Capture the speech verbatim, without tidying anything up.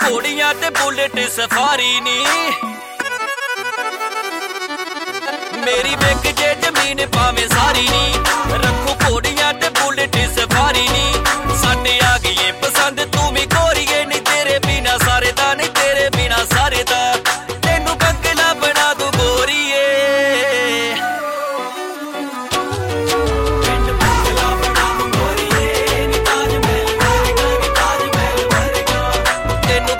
ਘੋੜੀਆਂ ਤੇ bullet safari ਨੀ ਮੇਰੀ ਵਿਕ ਜੇ ਜ਼ਮੀਨ ਭਾਵੇਂ ਸਾਰੀ ਨੀ।